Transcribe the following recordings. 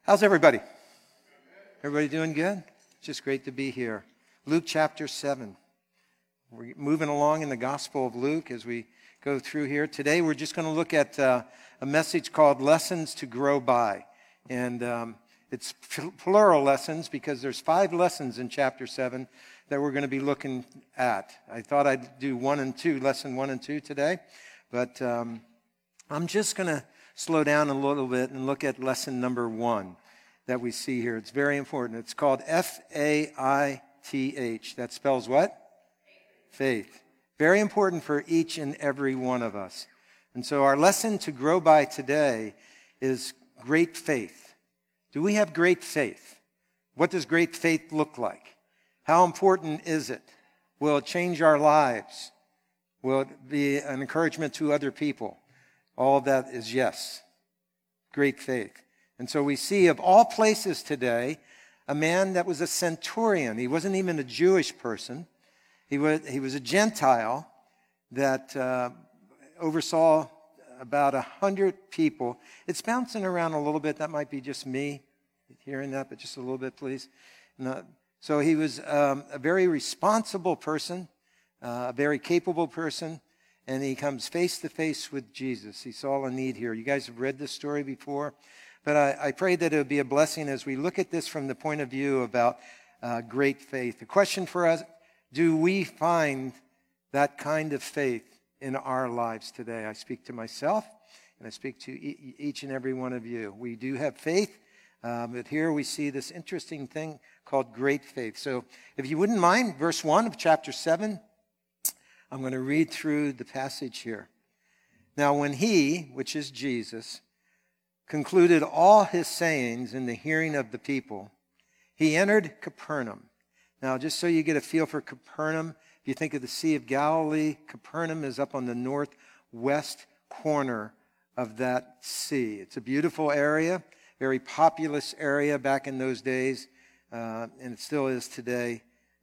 How's everybody? Everybody doing good? It's just great to be here. Luke chapter 7. We're moving along in the Gospel of Luke as we go through here. Today we're just going to look at a message called Lessons to Grow By. And it's plural lessons because there's 5 lessons in chapter 7 that we're going to be looking at. I thought I'd do lesson 1 and 2 today. But I'm just going to slow down a little bit and look at lesson number 1 that we see here. It's very important. It's called Faith. That spells what? Faith. Very important for each and every one of us. And so our lesson to grow by today is great faith. Do we have great faith? What does great faith look like? How important is it? Will it change our lives? Will it be an encouragement to other people? All of that is yes. Great faith. And so we see of all places today, a man that was a centurion. He wasn't even a Jewish person. He was a Gentile that oversaw about 100 people. It's bouncing around a little bit. That might be just me hearing that, but just a little bit, please. So he was a very responsible person, a very capable person, and he comes face to face with Jesus. He saw a need here. You guys have read this story before. But I pray that it would be a blessing as we look at this from the point of view about great faith. The question for us, do we find that kind of faith in our lives today? I speak to myself, and I speak to each and every one of you. We do have faith, but here we see this interesting thing called great faith. So if you wouldn't mind, verse 1 of chapter 7, I'm going to read through the passage here. Now when he, which is Jesus, concluded all his sayings in the hearing of the people, he entered Capernaum. Now, just so you get a feel for Capernaum, if you think of the Sea of Galilee, Capernaum is up on the northwest corner of that sea. It's a beautiful area, very populous area back in those days, and it still is today,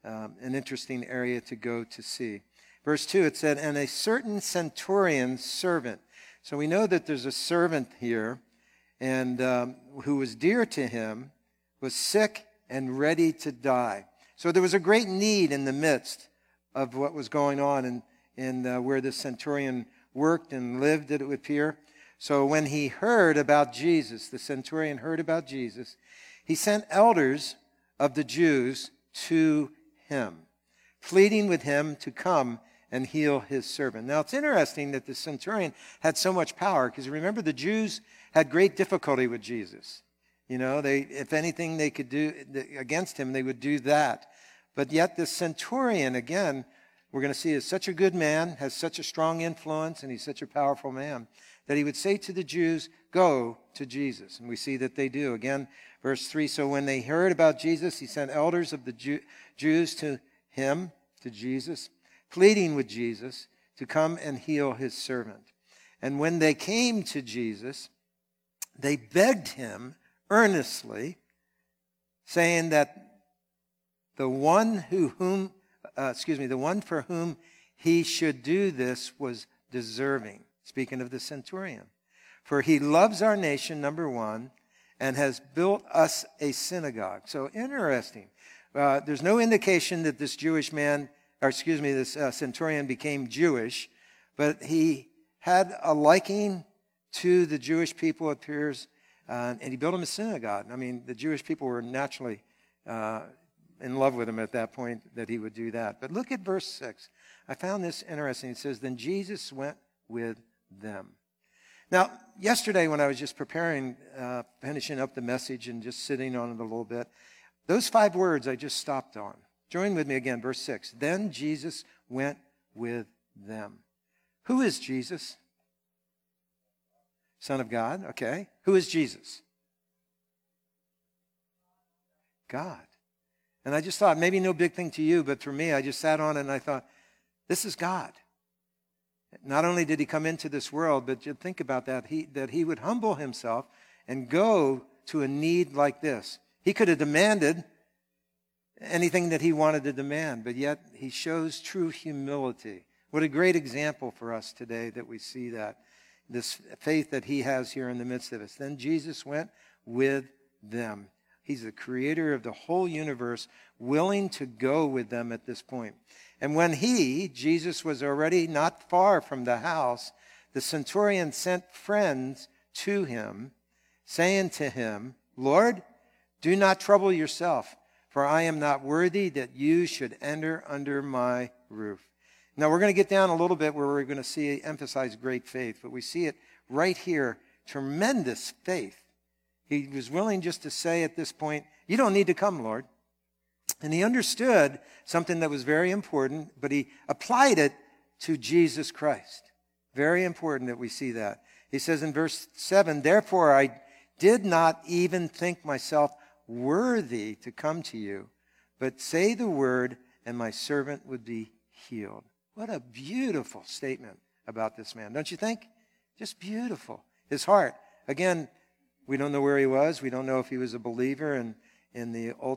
an interesting area to go to see. Verse 2, it said, and a certain centurion's servant. So we know that there's a servant here, and who was dear to him, was sick and ready to die. So there was a great need in the midst of what was going on in where this centurion worked and lived, it would appear. So when he heard about Jesus, the centurion heard about Jesus, he sent elders of the Jews to him, pleading with him to come and heal his servant. Now, it's interesting that the centurion had so much power, because remember, the Jews had great difficulty with Jesus. You know, if anything they could do against him, they would do that. But yet this centurion, again, we're going to see is such a good man, has such a strong influence, and he's such a powerful man, that he would say to the Jews, go to Jesus. And we see that they do. Again, verse 3, so when they heard about Jesus, he sent elders of the Jews to him, to Jesus, pleading with Jesus to come and heal his servant. And when they came to Jesus, they begged him earnestly, saying that the one for whom he should do this was deserving. Speaking of the centurion. For he loves our nation, number 1, and has built us a synagogue. So interesting. There's no indication that this centurion became Jewish, but he had a liking to the Jewish people, it appears, and he built him a synagogue. I mean, the Jewish people were naturally in love with him at that point that he would do that. But look at verse 6. I found this interesting. It says, then Jesus went with them. Now, yesterday when I was just preparing, finishing up the message and just sitting on it a little bit, those 5 words I just stopped on. Join with me again, verse 6. Then Jesus went with them. Who is Jesus? Son of God, okay. Who is Jesus? God. And I just thought, maybe no big thing to you, but for me, I just sat on it and I thought, this is God. Not only did he come into this world, but you think about that he would humble himself and go to a need like this. He could have demanded anything that he wanted to demand, but yet he shows true humility. What a great example for us today that we see that, this faith that he has here in the midst of us. Then Jesus went with them. He's the creator of the whole universe, willing to go with them at this point. And when Jesus, was already not far from the house, the centurion sent friends to him, saying to him, Lord, do not trouble yourself, for I am not worthy that you should enter under my roof. Now, we're going to get down a little bit where we're going to emphasize great faith, but we see it right here, tremendous faith. He was willing just to say at this point, you don't need to come, Lord. And he understood something that was very important, but he applied it to Jesus Christ. Very important that we see that. He says in verse 7, therefore I did not even think myself worthy to come to you, but say the word, and my servant would be healed. What a beautiful statement about this man, don't you think? Just beautiful. His heart. Again, we don't know where he was. We don't know if he was a believer in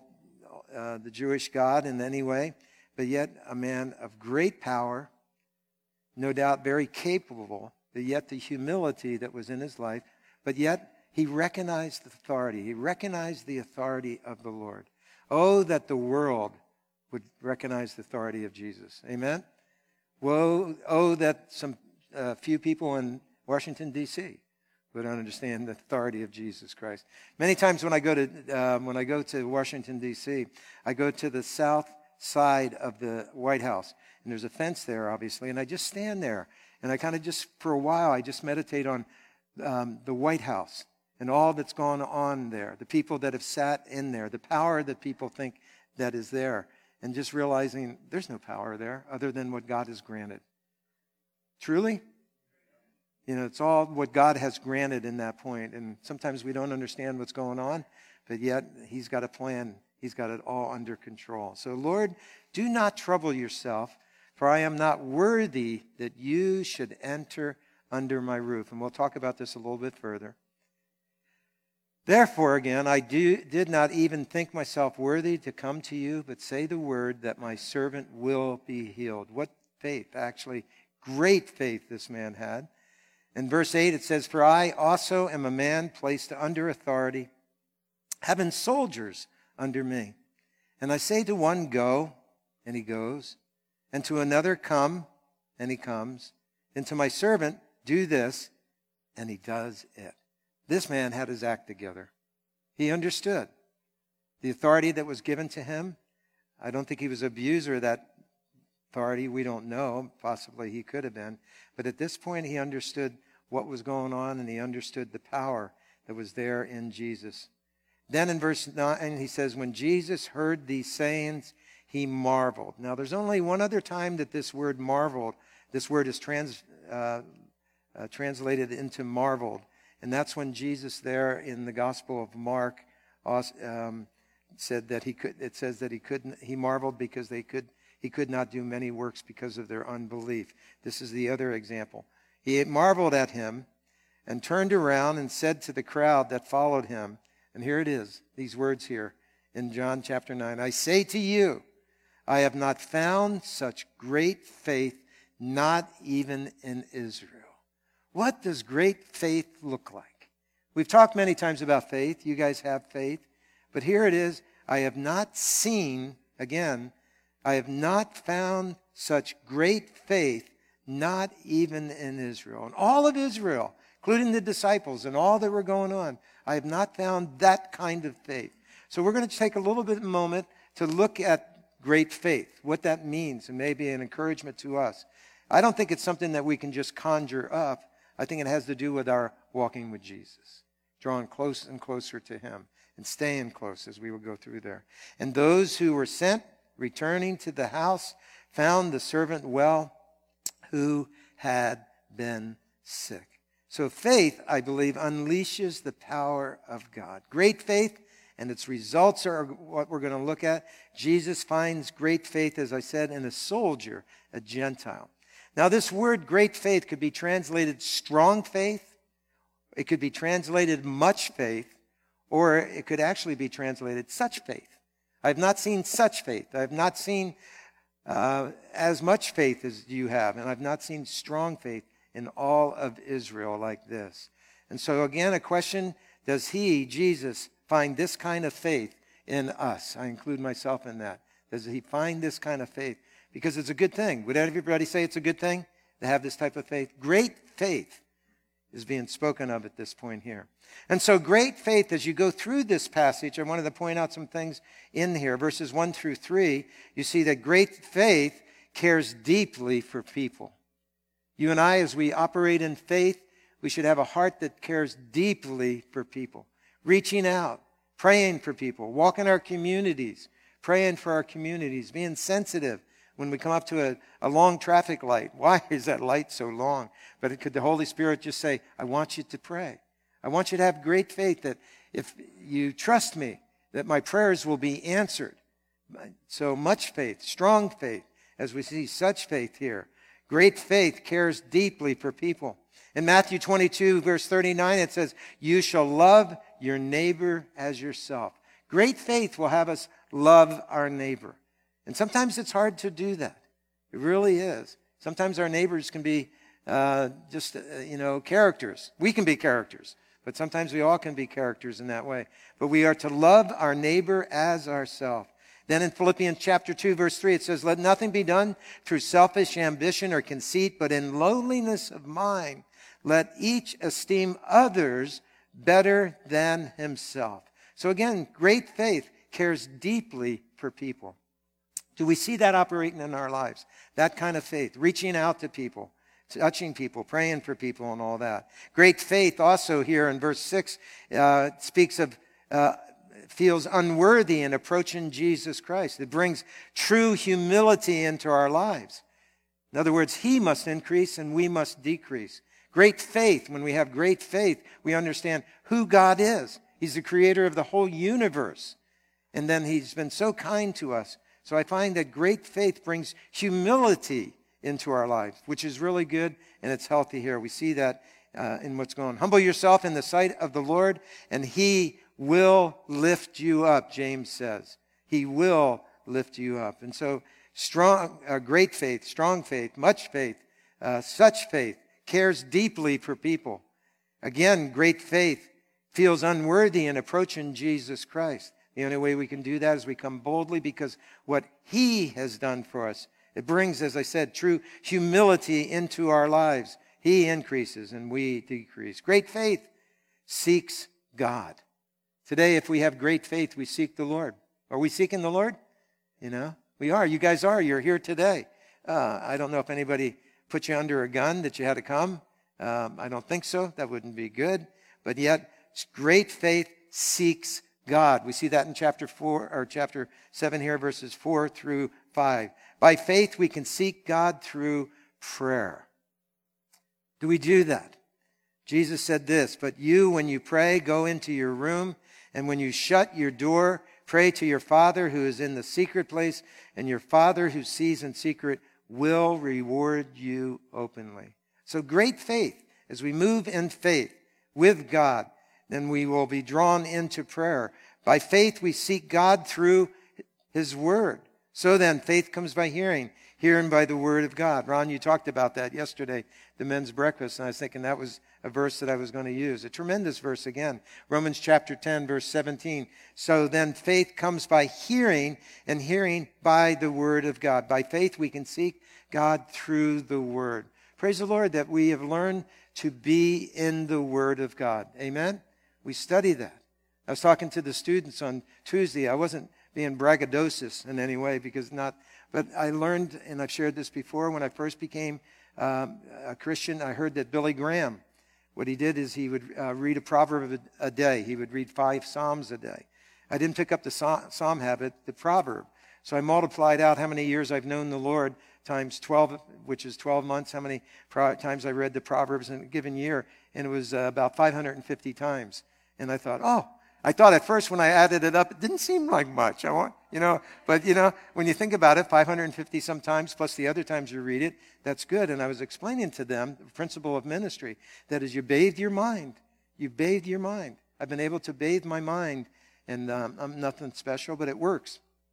the Jewish God in any way, but yet a man of great power, no doubt very capable, but yet the humility that was in his life, but yet he recognized the authority. He recognized the authority of the Lord. Oh, that the world would recognize the authority of Jesus. Amen? Woe, oh, that some few people in Washington, D.C. would understand the authority of Jesus Christ. Many times when I go to Washington, D.C., I go to the south side of the White House, and there's a fence there, obviously, and I just stand there, and I kind of just, for a while, I just meditate on the White House and all that's gone on there, the people that have sat in there, the power that people think that is there, and just realizing there's no power there other than what God has granted. Truly? You know, it's all what God has granted in that point. And sometimes we don't understand what's going on, but yet he's got a plan. He's got it all under control. So, Lord, do not trouble yourself, for I am not worthy that you should enter under my roof. And we'll talk about this a little bit further. Therefore, again, I did not even think myself worthy to come to you, but say the word that my servant will be healed. What faith, actually, great faith this man had. In verse 8 it says, for I also am a man placed under authority, having soldiers under me. And I say to one, go, and he goes, and to another, come, and he comes, and to my servant, do this, and he does it. This man had his act together. He understood the authority that was given to him. I don't think he was an abuser of that authority. We don't know. Possibly he could have been. But at this point, he understood what was going on, and he understood the power that was there in Jesus. Then in verse 9, he says, when Jesus heard these sayings, he marveled. Now, there's only one other time that this word marveled, this word is translated into marveled. And that's when Jesus there in the Gospel of Mark said that he marveled because he could not do many works because of their unbelief. This is the other example. He marveled at him and turned around and said to the crowd that followed him, and here it is, these words here in John chapter 9, I say to you, I have not found such great faith, not even in Israel. What does great faith look like? We've talked many times about faith. You guys have faith. But here it is. I have not seen, again, I have not found such great faith, not even in Israel. And all of Israel, including the disciples and all that were going on, I have not found that kind of faith. So we're going to take a little bit of a moment to look at great faith, what that means, and maybe an encouragement to us. I don't think it's something that we can just conjure up. I think it has to do with our walking with Jesus, drawing close and closer to him and staying close as we will go through there. And those who were sent, returning to the house, found the servant well who had been sick. So faith, I believe, unleashes the power of God. Great faith, and its results are what we're going to look at. Jesus finds great faith, as I said, in a soldier, a Gentile. Now, this word great faith could be translated strong faith. It could be translated much faith, or it could actually be translated such faith. I have not seen such faith. I have not seen as much faith as you have, and I've not seen strong faith in all of Israel like this. And so again, a question does he, Jesus, find this kind of faith in us? I include myself in that. Does he find this kind of faith? Because it's a good thing. Would everybody say it's a good thing to have this type of faith? Great faith is being spoken of at this point here. And so great faith, as you go through this passage, I wanted to point out some things in here. Verses 1 through 3, you see that great faith cares deeply for people. You and I, as we operate in faith, we should have a heart that cares deeply for people. Reaching out, praying for people, walking our communities, praying for our communities, being sensitive when we come up to a long traffic light. Why is that light so long? But could the Holy Spirit just say, I want you to pray. I want you to have great faith that if you trust me, that my prayers will be answered. So much faith, strong faith, as we see such faith here. Great faith cares deeply for people. In Matthew 22, verse 39, it says, you shall love your neighbor as yourself. Great faith will have us love our neighbor. And sometimes it's hard to do that. It really is. Sometimes our neighbors can be characters. We can be characters. But sometimes we all can be characters in that way. But we are to love our neighbor as ourselves. Then in Philippians chapter 2, verse 3, it says, let nothing be done through selfish ambition or conceit, but in lowliness of mind, let each esteem others better than himself. So again, great faith cares deeply for people. Do we see that operating in our lives? That kind of faith, reaching out to people, touching people, praying for people and all that. Great faith also here in verse 6 speaks of feels unworthy in approaching Jesus Christ. It brings true humility into our lives. In other words, he must increase and we must decrease. Great faith, when we have great faith, we understand who God is. He's the creator of the whole universe. And then he's been so kind to us. So I find that great faith brings humility into our lives, which is really good and it's healthy here. We see that in what's going on. Humble yourself in the sight of the Lord and he will lift you up, James says. He will lift you up. And so great faith, strong faith, much faith, such faith, cares deeply for people. Again, great faith feels unworthy in approaching Jesus Christ. The only way we can do that is we come boldly because what he has done for us. It brings, as I said, true humility into our lives. He increases and we decrease. Great faith seeks God. Today, if we have great faith, we seek the Lord. Are we seeking the Lord? We are. You guys are. You're here today. I don't know if anybody put you under a gun that you had to come. I don't think so. That wouldn't be good. But yet, great faith seeks God. We see that in chapter 7 here, verses 4 through 5. By faith, we can seek God through prayer. Do we do that? Jesus said this, but you, when you pray, go into your room, and when you shut your door, pray to your Father who is in the secret place, and your Father who sees in secret will reward you openly. So great faith, as we move in faith with God, then we will be drawn into prayer. By faith, we seek God through his word. So then, faith comes by hearing, hearing by the word of God. Ron, you talked about that yesterday, the men's breakfast, and I was thinking that was a verse that I was going to use. A tremendous verse again. Romans chapter 10, verse 17. So then faith comes by hearing, and hearing by the word of God. By faith we can seek God through the word. Praise the Lord that we have learned to be in the word of God. Amen? We study that. I was talking to the students on Tuesday. I wasn't being braggadocious in any way but I learned, and I've shared this before, when I first became a Christian, I heard that Billy Graham, what he did is he would read a proverb a day. He would read 5 Psalms a day. I didn't pick up the Psalm habit, the proverb. So I multiplied out how many years I've known the Lord times 12, which is 12 months, how many times I read the Proverbs in a given year. And it was about 550 times. And I thought, I thought at first when I added it up, it didn't seem like much. But when you think about it, 550 sometimes plus the other times you read it, that's good. And I was explaining to them the principle of ministry, that is you bathe your mind. You bathe your mind. I've been able to bathe my mind, and I'm nothing special, but it works.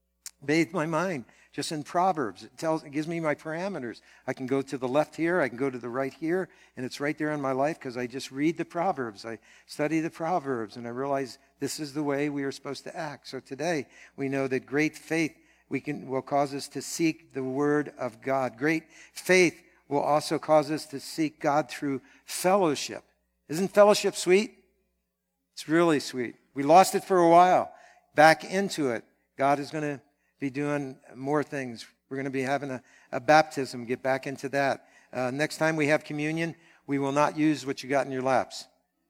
bathe my mind just in Proverbs. It gives me my parameters. I can go to the left here, I can go to the right here, and it's right there in my life because I just read the Proverbs. I study the Proverbs, and I realize this is the way we are supposed to act. So today, we know that great faith will cause us to seek the Word of God. Great faith will also cause us to seek God through fellowship. Isn't fellowship sweet? It's really sweet. We lost it for a while. Back into it. God is going to be doing more things. We're going to be having a baptism. Get back into that. Next time we have communion, we will not use what you got in your laps.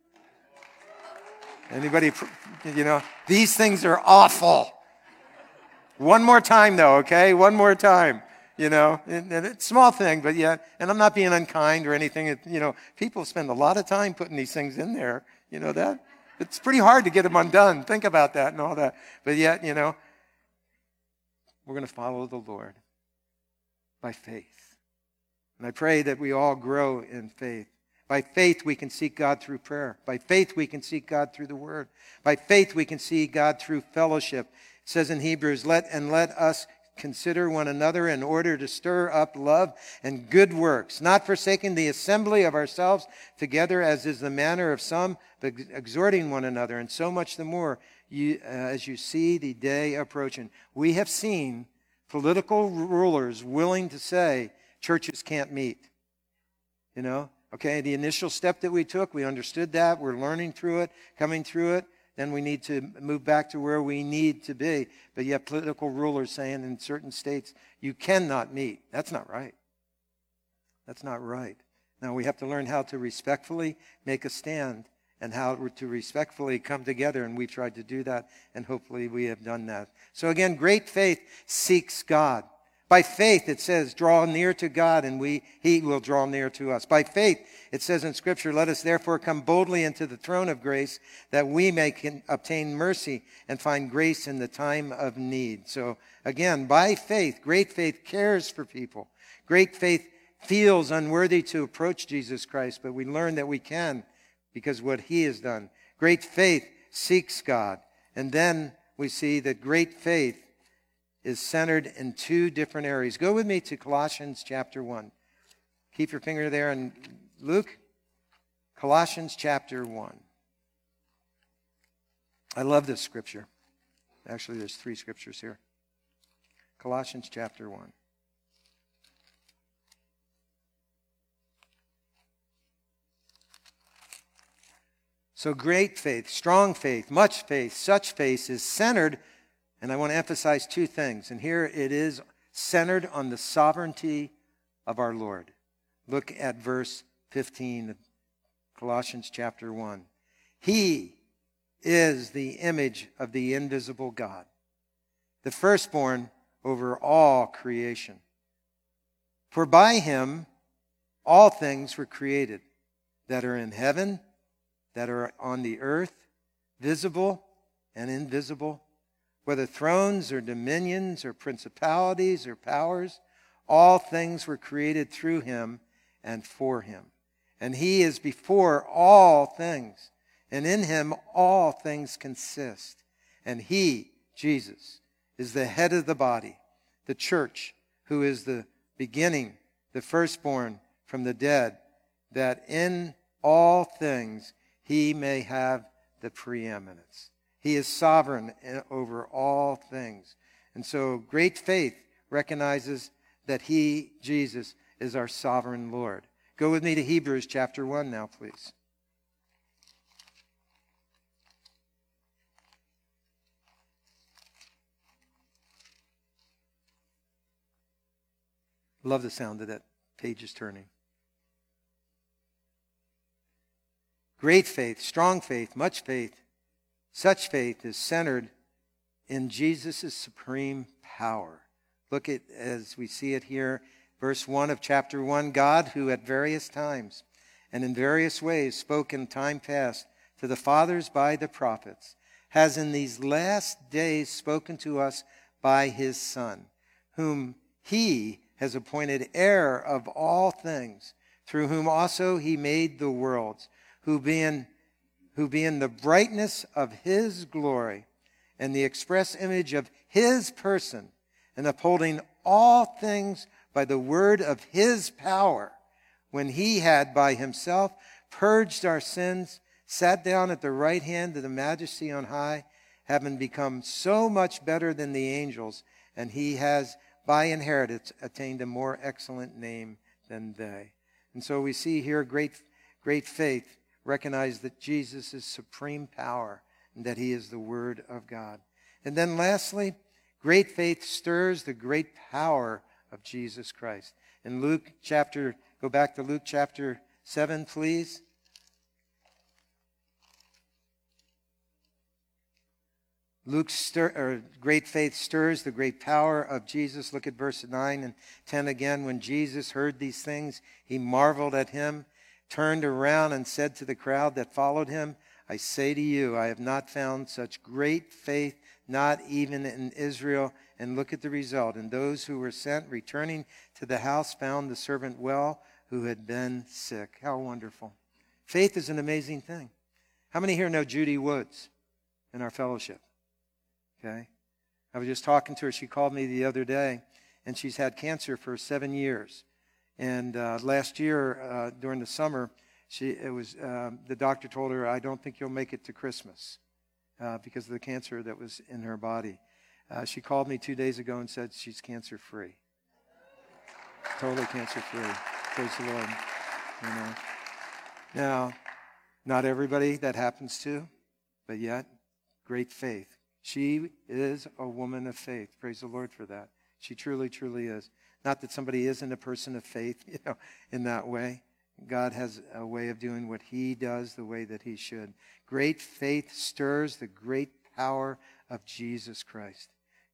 Anybody, these things are awful. One more time, though, okay? One more time. And it's a small thing, but yeah, and I'm not being unkind or anything. People spend a lot of time putting these things in there. You know that? It's pretty hard to get them undone. Think about that and all that. But yet, we're going to follow the Lord by faith. And I pray that we all grow in faith. By faith, we can seek God through prayer. By faith, we can seek God through the Word. By faith, we can see God through fellowship. It says in Hebrews, let us consider one another in order to stir up love and good works, not forsaking the assembly of ourselves together as is the manner of some, but exhorting one another, and so much the more as you see the day approaching. We have seen political rulers willing to say churches can't meet. Okay, the initial step that we took, we understood that. We're learning through it, coming through it. Then we need to move back to where we need to be. But yet political rulers saying in certain states, you cannot meet. That's not right. That's not right. Now we have to learn how to respectfully make a stand and how to respectfully come together. And we tried to do that, and hopefully we have done that. So again, great faith seeks God. By faith, it says, draw near to God, and He will draw near to us. By faith, it says in Scripture, let us therefore come boldly into the throne of grace, that we may obtain mercy and find grace in the time of need. So again, by faith, great faith cares for people. Great faith feels unworthy to approach Jesus Christ, but we learn that we can because of what He has done. Great faith seeks God. And then we see that great faith is centered in two different areas. Go with me to Colossians chapter 1. Keep your finger there in Luke. Colossians chapter 1. I love this scripture. Actually, there's 3 scriptures here. Colossians chapter 1. So great faith, strong faith, much faith, such faith is centered. And I want to emphasize 2 things. And here it is centered on the sovereignty of our Lord. Look at verse 15 of Colossians chapter 1. He is the image of the invisible God, the firstborn over all creation. For by Him all things were created, that are in heaven, that are on the earth, visible and invisible, whether thrones or dominions or principalities or powers, all things were created through Him and for Him. And He is before all things, and in Him all things consist. And He, Jesus, is the head of the body, the church, who is the beginning, the firstborn from the dead, that in all things He may have the preeminence. He is sovereign over all things. And so great faith recognizes that He, Jesus, is our sovereign Lord. Go with me to Hebrews chapter 1 now, please. Love the sound of that page is turning. Great faith, strong faith, much faith. Such faith is centered in Jesus' supreme power. Look at, as we see it here, verse 1 of chapter 1, God, who at various times and in various ways spoke in time past to the fathers by the prophets, has in these last days spoken to us by His Son, whom He has appointed heir of all things, through whom also He made the worlds, who being the brightness of His glory and the express image of His person, and upholding all things by the word of his power, when he had by himself purged our sins, sat down at the right hand of the majesty on high, having become so much better than the angels, and he has by inheritance attained a more excellent name than they. And so we see here great faith recognize that Jesus is supreme power and that he is the Word of God. And then lastly, great faith stirs the great power of Jesus Christ. In go back to Luke chapter 7, please. Great faith stirs the great power of Jesus. Look at verse 9 and 10 again. When Jesus heard these things, he marveled at him, turned around and said to the crowd that followed him, I say to you, I have not found such great faith, not even in Israel. And look at the result. And those who were sent, returning to the house, found the servant well who had been sick. How wonderful. Faith is an amazing thing. How many here know Judy Woods in our fellowship? Okay. I was just talking to her. She called me the other day, and she's had cancer for 7 years. And last year, during the summer, the doctor told her, I don't think you'll make it to Christmas because of the cancer that was in her body. She called me 2 days ago and said she's cancer-free. Totally cancer-free. Praise the Lord. You know. Now, not everybody that happens to, but yet, great faith. She is a woman of faith. Praise the Lord for that. She truly, truly is. Not that somebody isn't a person of faith, in that way. God has a way of doing what he does the way that he should. Great faith stirs the great power of Jesus Christ.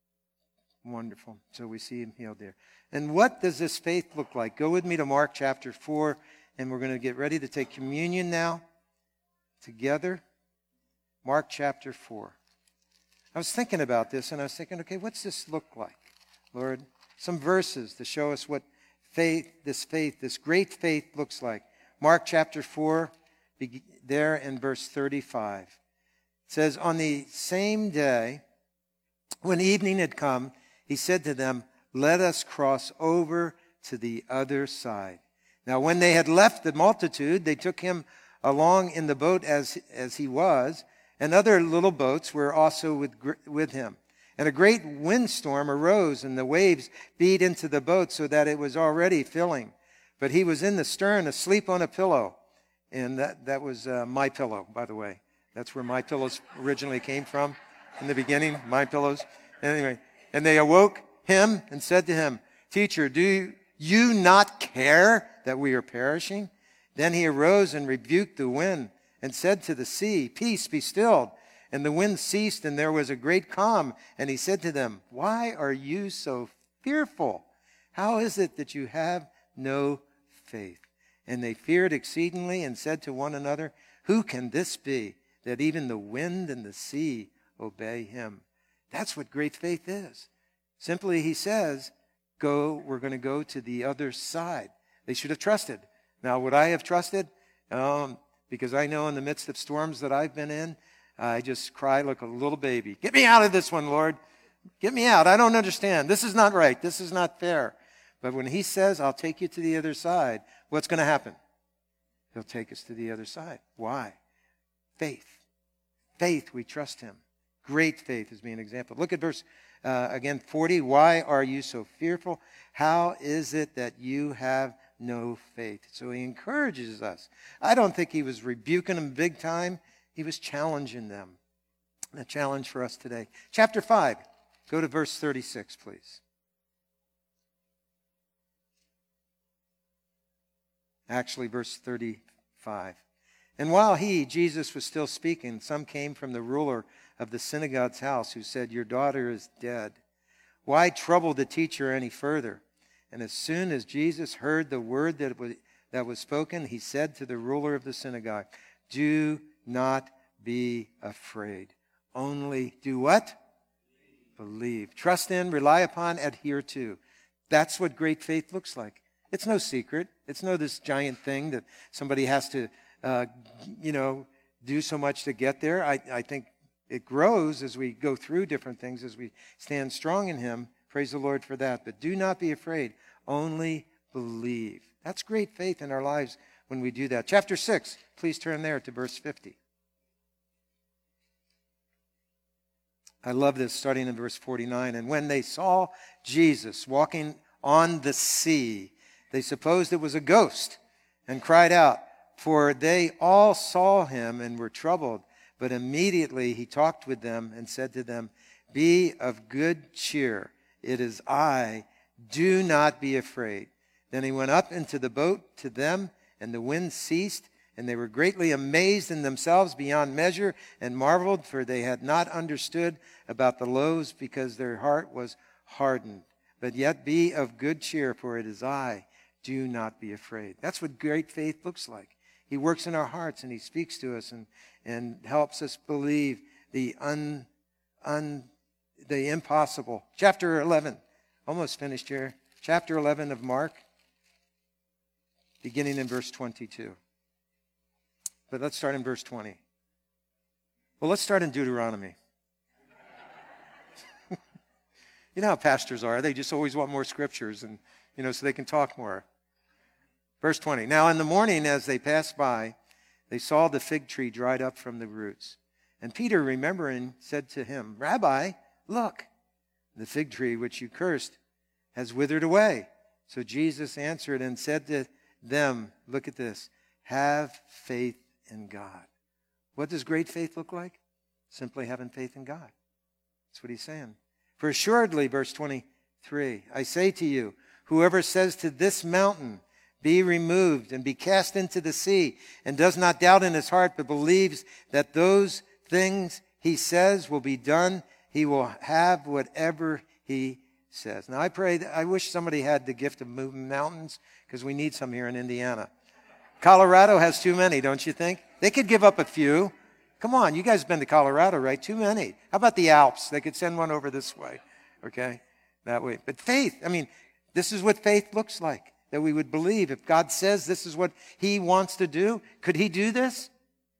Wonderful. So we see him healed there. And what does this faith look like? Go with me to Mark chapter 4, and we're going to get ready to take communion now together. Mark chapter 4. I was thinking about this, and I was thinking, okay, what's this look like, Lord? Some verses to show us what this great faith looks like. Mark chapter 4, there in verse 35. It says, on the same day, when evening had come, he said to them, let us cross over to the other side. Now, when they had left the multitude, they took him along in the boat as he was, and other little boats were also with him. And a great windstorm arose, and the waves beat into the boat so that it was already filling. But he was in the stern, asleep on a pillow. And that was my pillow, by the way. That's where my pillows originally came from in the beginning, my pillows. Anyway, and they awoke him and said to him, Teacher, do you not care that we are perishing? Then he arose and rebuked the wind and said to the sea, Peace, be stilled. And the wind ceased, and there was a great calm. And he said to them, Why are you so fearful? How is it that you have no faith? And they feared exceedingly and said to one another, Who can this be, that even the wind and the sea obey him? That's what great faith is. Simply, he says, we're going to go to the other side. They should have trusted. Now, would I have trusted? Because I know in the midst of storms that I've been in, I just cry like a little baby. Get me out of this one, Lord. Get me out. I don't understand. This is not right. This is not fair. But when he says, I'll take you to the other side, what's going to happen? He'll take us to the other side. Why? Faith. Faith, we trust him. Great faith is being an example. Look at verse, 40. Why are you so fearful? How is it that you have no faith? So he encourages us. I don't think he was rebuking them big time. He was challenging them. A challenge for us today. Chapter 5. Go to verse 36, please. Actually, verse 35. And while he, Jesus, was still speaking, some came from the ruler of the synagogue's house who said, Your daughter is dead. Why trouble the teacher any further? And as soon as Jesus heard the word that was spoken, he said to the ruler of the synagogue, Do not be afraid. Only do what? Believe. Trust in, rely upon, adhere to. That's what great faith looks like. It's no secret. It's no this giant thing that somebody has to, do so much to get there. I think it grows as we go through different things, as we stand strong in him. Praise the Lord for that. But do not be afraid. Only believe. That's great faith in our lives when we do that. Chapter 6, please turn there to verse 50. I love this, starting in verse 49. And when they saw Jesus walking on the sea, they supposed it was a ghost and cried out, for they all saw him and were troubled. But immediately he talked with them and said to them, be of good cheer. It is I. Do not be afraid. Then he went up into the boat to them, and the wind ceased, and they were greatly amazed in themselves beyond measure and marveled, for they had not understood about the loaves because their heart was hardened. But yet be of good cheer, for it is I. Do not be afraid. That's what great faith looks like. He works in our hearts, and he speaks to us and helps us believe the impossible. Chapter 11. Almost finished here. Chapter 11 of Mark, beginning in verse 22. But let's start in verse 20. Well, let's start in Deuteronomy. You know how pastors are. They just always want more scriptures, and so they can talk more. Verse 20. Now in the morning as they passed by, they saw the fig tree dried up from the roots. And Peter, remembering, said to him, Rabbi, look, the fig tree which you cursed has withered away. So Jesus answered and said to them, look at this, have faith in God. What does great faith look like? Simply having faith in God. That's what he's saying. For assuredly, verse 23, I say to you, whoever says to this mountain, be removed and be cast into the sea, and does not doubt in his heart, but believes that those things he says will be done, he will have whatever he says. Now I wish somebody had the gift of moving mountains, because we need some here in Indiana. Colorado has too many, don't you think? They could give up a few. Come on, you guys have been to Colorado, right? Too many. How about the Alps? They could send one over this way, okay? That way. But faith, this is what faith looks like, that we would believe. If God says this is what he wants to do, could he do this?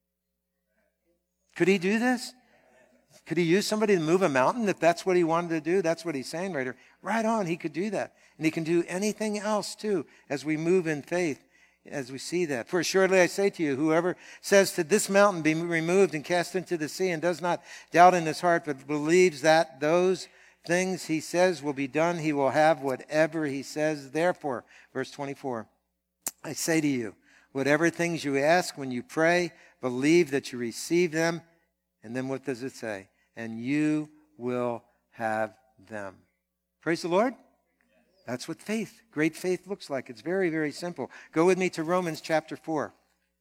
Could he do this? Could he use somebody to move a mountain if that's what he wanted to do? That's what he's saying right here. Right on, he could do that. And he can do anything else too as we move in faith, as we see that. For assuredly I say to you, whoever says to this mountain, be removed and cast into the sea, and does not doubt in his heart, but believes that those things he says will be done, he will have whatever he says. Therefore, verse 24, I say to you, whatever things you ask when you pray, believe that you receive them. And then what does it say? And you will have them. Praise the Lord. That's what faith, great faith looks like. It's very, very simple. Go with me to Romans chapter 4.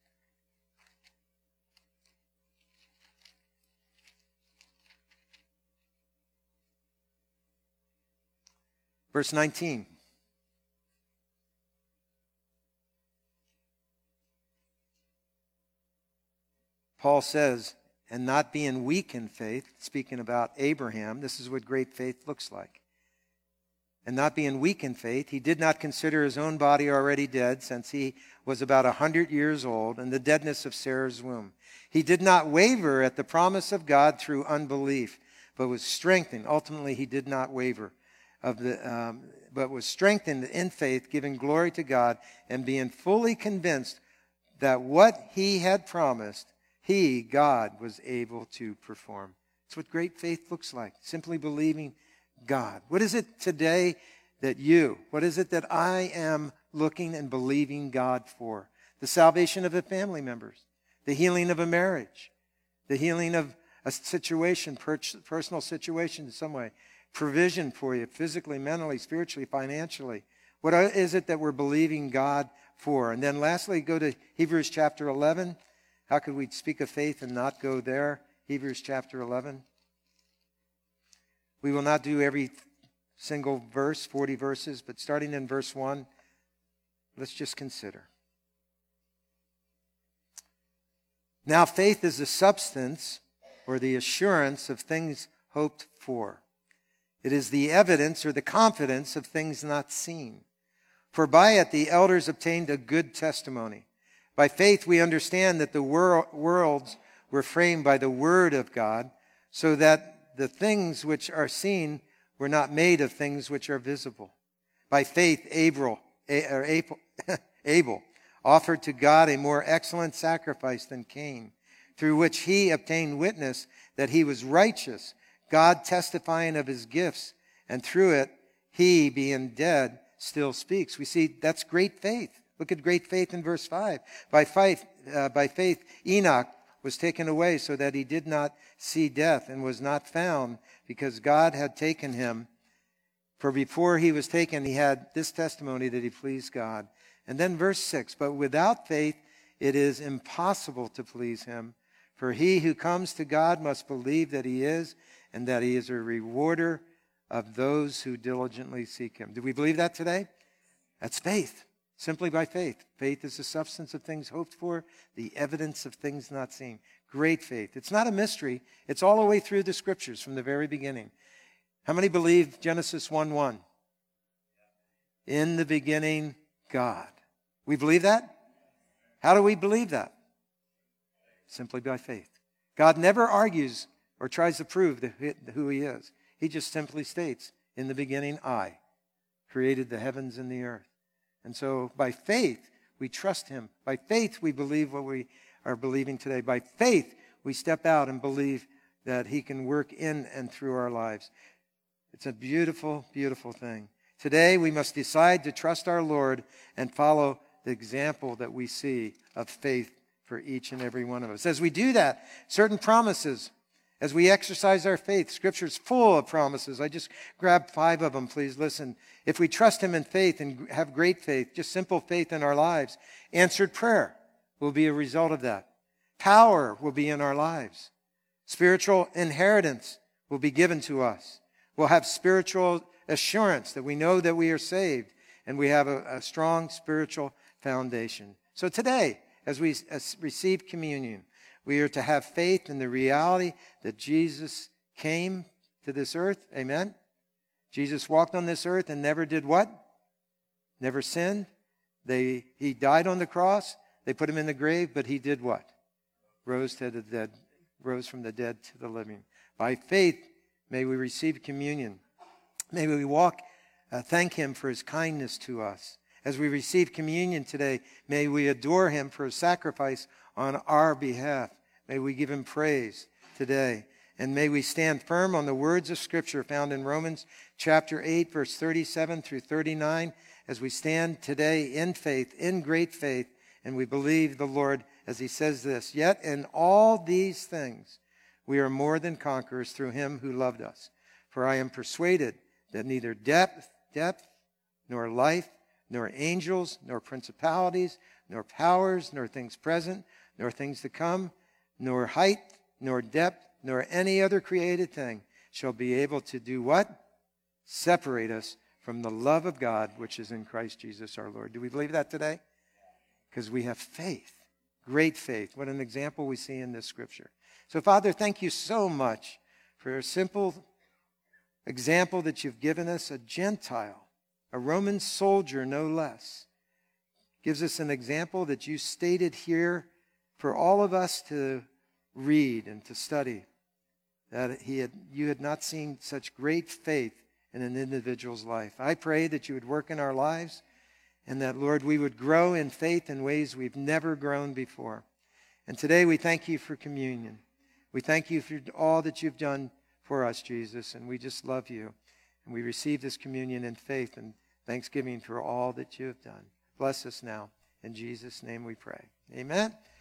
Verse 19. Paul says, and not being weak in faith, speaking about Abraham, this is what great faith looks like. And not being weak in faith, he did not consider his own body already dead, since he was about 100 years old, and the deadness of Sarah's womb. He did not waver at the promise of God through unbelief, but was strengthened. Ultimately, he did not waver, but was strengthened in faith, giving glory to God, and being fully convinced that what he had promised, he, God, was able to perform. It's what great faith looks like, simply believing God. What is it today what is it that I am looking and believing God for? The salvation of the family members, the healing of a marriage, the healing of a situation, personal situation in some way, provision for you physically, mentally, spiritually, financially. What is it that we're believing God for? And then lastly, go to Hebrews chapter 11. How could we speak of faith and not go there? Hebrews chapter 11. We will not do every single verse, 40 verses, but starting in verse 1, let's just consider. Now faith is the substance or the assurance of things hoped for. It is the evidence or the confidence of things not seen. For by it the elders obtained a good testimony. By faith we understand that the worlds were framed by the word of God, so that the things which are seen were not made of things which are visible. By faith, Abel offered to God a more excellent sacrifice than Cain, through which he obtained witness that he was righteous, God testifying of his gifts, and through it, he, being dead, still speaks. We see that's great faith. Look at great faith in verse 5. By faith, Enoch was taken away so that he did not see death and was not found because God had taken him. For before he was taken, he had this testimony that he pleased God. And then verse 6, but without faith, it is impossible to please him. For he who comes to God must believe that he is, and that he is a rewarder of those who diligently seek him. Do we believe that today? That's faith. Simply by faith. Faith is the substance of things hoped for, the evidence of things not seen. Great faith. It's not a mystery. It's all the way through the scriptures from the very beginning. How many believe Genesis 1:1? In the beginning, God. We believe that? How do we believe that? Simply by faith. God never argues or tries to prove who he is. He just simply states, in the beginning, I created the heavens and the earth. And so by faith, we trust him. By faith, we believe what we are believing today. By faith, we step out and believe that he can work in and through our lives. It's a beautiful, beautiful thing. Today, we must decide to trust our Lord and follow the example that we see of faith for each and every one of us. As we do that, certain promises, as we exercise our faith, Scripture's full of promises. I just grabbed 5 of them, please listen. If we trust him in faith and have great faith, just simple faith in our lives, answered prayer will be a result of that. Power will be in our lives. Spiritual inheritance will be given to us. We'll have spiritual assurance that we know that we are saved, and we have a strong spiritual foundation. So today, as we receive communion, we are to have faith in the reality that Jesus came to this earth. Amen? Jesus walked on this earth and never did what? Never sinned. He died on the cross. They put him in the grave, but he did what? Rose from the dead to the living. By faith, may we receive communion. May we thank him for his kindness to us. As we receive communion today, may we adore him for his sacrifice on our behalf. May we give him praise today. And may we stand firm on the words of Scripture found in Romans chapter 8, verse 37 through 39, as we stand today in faith, in great faith, and we believe the Lord as he says this, yet in all these things we are more than conquerors through him who loved us. For I am persuaded that neither depth, nor life, nor angels, nor principalities, nor powers, nor things present, nor things to come, nor height, nor depth, nor any other created thing shall be able to do what? Separate us from the love of God which is in Christ Jesus our Lord. Do we believe that today? Because we have faith, great faith. What an example we see in this scripture. So, Father, thank you so much for a simple example that you've given us, a Gentile, a Roman soldier no less, gives us an example that you stated here for all of us to read and to study, that you had not seen such great faith in an individual's life. I pray that you would work in our lives and that, Lord, we would grow in faith in ways we've never grown before. And today we thank you for communion. We thank you for all that you've done for us, Jesus, and we just love you. And we receive this communion in faith and thanksgiving for all that you have done. Bless us now. In Jesus' name we pray. Amen.